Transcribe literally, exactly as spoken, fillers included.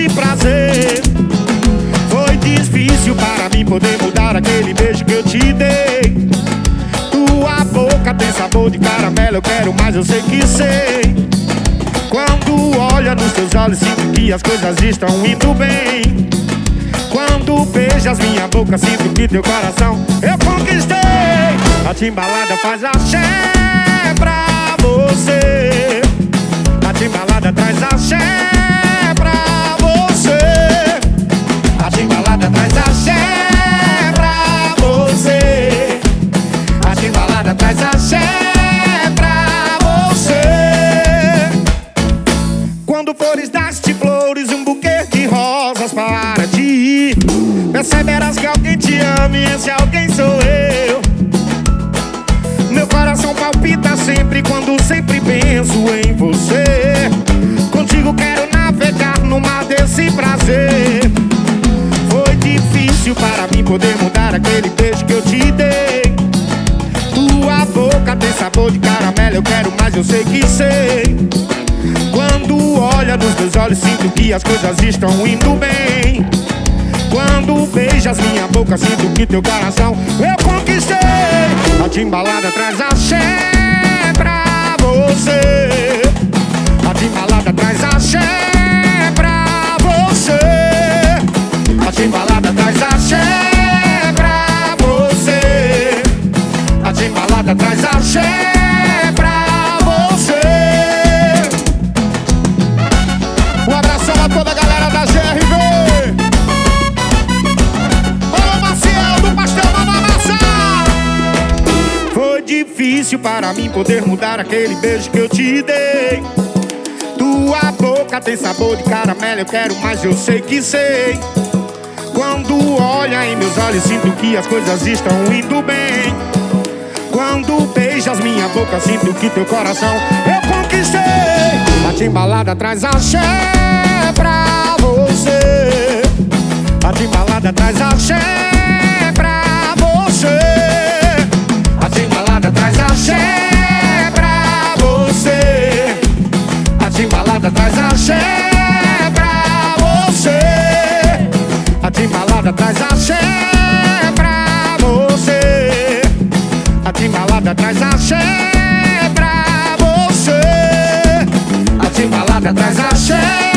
desse prazer. Foi difícil para mim poder mudar aquele beijo que eu te dei. Tua boca tem sabor de caramelo, eu quero mais, eu sei que sei. Quando olho nos teus olhos, sinto que as coisas estão indo bem. Quando beijas minha boca, sinto que teu coração eu conquistei. A timbalada faz axé pra você. A timbalada traz axé pra você. A timbalada traz axé pra você. A timbalada traz axé pra você. Quando flores das-te flores, um buquê de rosas para ti, perceberás que alguém te ama e esse alguém sou eu. Meu coração palpita sempre quando sempre penso em você. Contigo quero navegar no mar desse prazer. Foi difícil para mim poder mudar aquele beijo que eu te dei. Tua boca tem sabor de caramelo, eu quero mais, eu sei que sei. Quando olha nos meus olhos, sinto que as coisas estão indo bem. Quando beijas minha boca, sinto que teu coração eu conquistei. A timbalada traz axé pra você. A timbalada traz axé pra você. A timbalada traz axé pra você. A timbalada traz axé pra você. Um abração a toda a galera da G R V. Difícil para mim poder mudar aquele beijo que eu te dei. Tua boca tem sabor de caramelo, eu quero mais, eu sei que sei. Quando olha em meus olhos, sinto que as coisas estão indo bem. Quando beijas minha boca, sinto que teu coração eu conquistei. A timbalada traz axé pra você. A timbalada traz axé pra você. A timbalada traz axé pra você. A timbalada traz axé pra você. A timbalada traz axé pra você. A timbalada traz axé pra você. A timbalada traz axé.